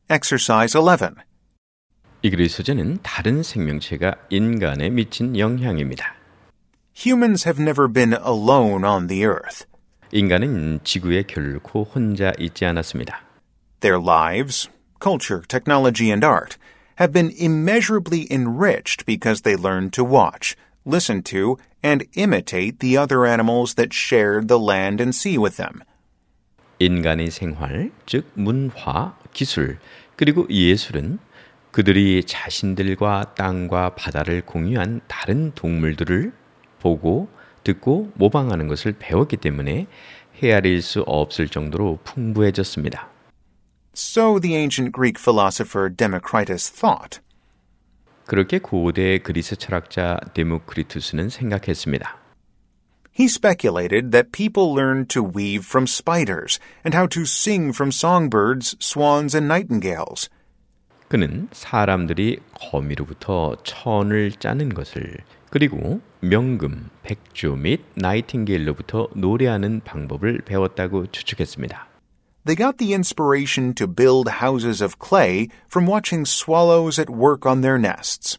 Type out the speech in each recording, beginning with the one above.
Exercise 11. 이 글의 소재는 다른 생명체가 인간에 미친 영향입니다. Humans have never been alone on the earth. 인간은 지구에 결코 혼자 있지 않았습니다. Their lives, culture, technology, and art have been immeasurably enriched because they learned to watch, listen to, and imitate the other animals that shared the land and sea with them. 인간의 생활, 즉 문화, 기술, 그리고 예술은 그들이 자신들과 땅과 바다를 공유한 다른 동물들을 보고, 듣고, 모방하는 것을 배웠기 때문에 헤아릴 수 없을 정도로 풍부해졌습니다. So the ancient Greek philosopher Democritus thought. 그렇게 고대 그리스 철학자 데모크리투스는 생각했습니다. He speculated that people learned to weave from spiders and how to sing from songbirds, swans, and nightingales. 그는 사람들이 거미로부터 천을 짜는 것을 그리고 명금, 백조 및 나이팅게일로부터 노래하는 방법을 배웠다고 추측했습니다. They got the inspiration to build houses of clay from watching swallows at work on their nests.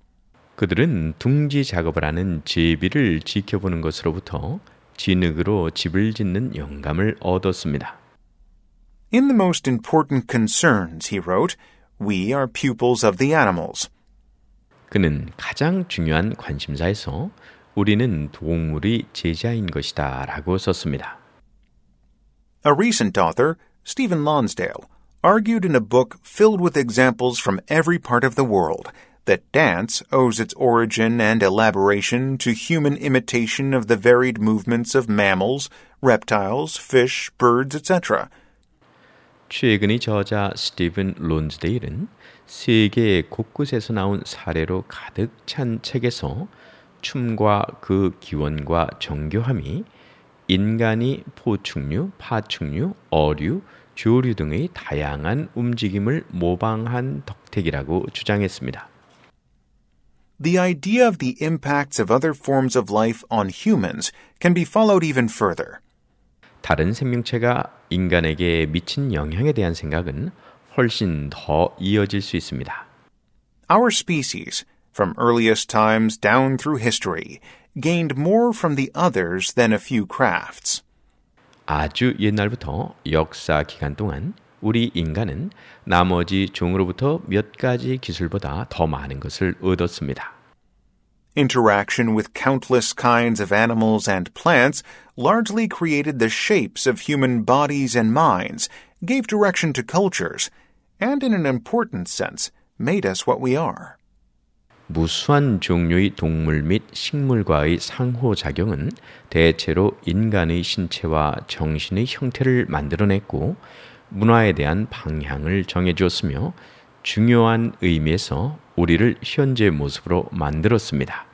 그들은 둥지 작업을 하는 제비를 지켜보는 것으로부터 진흙으로 집을 짓는 영감을 얻었습니다. In the most important concerns, he wrote, we are pupils of the animals. 그는 가장 중요한 관심사에서 우리는 동물이 제자인 것이다 라고 썼습니다. A recent author, Stephen Lonsdale, argued in a book filled with examples from every part of the world that dance owes its origin and elaboration to human imitation of the varied movements of mammals, reptiles, fish, birds, etc. 최근의 저자 스티븐 론스데일은 세계 곳곳에서 나온 사례로 가득 찬 책에서 춤과 그 기원과 정교함이 인간이 포충류, 파충류, 어류, 조류 등의 다양한 움직임을 모방한 덕택이라고 주장했습니다. The idea of the impacts of other forms of life on humans can be followed even further. 다른 생명체가 인간에게 미친 영향에 대한 생각은 훨씬 더 이어질 수 있습니다. Our species, from earliest times down through history, gained more from the others than a few crafts. 아주 옛날부터 역사 기간 동안 우리 인간은 나머지 종으로부터 몇 가지 기술보다 더 많은 것을 얻었습니다. Interaction with countless kinds of animals and plants largely created the shapes of human bodies and minds, gave direction to cultures, and in an important sense, made us what we are. 무수한 종류의 동물 및 식물과의 상호작용은 대체로 인간의 신체와 정신의 형태를 만들어냈고 문화에 대한 방향을 정해주었으며 중요한 의미에서 우리를 현재 모습으로 만들었습니다.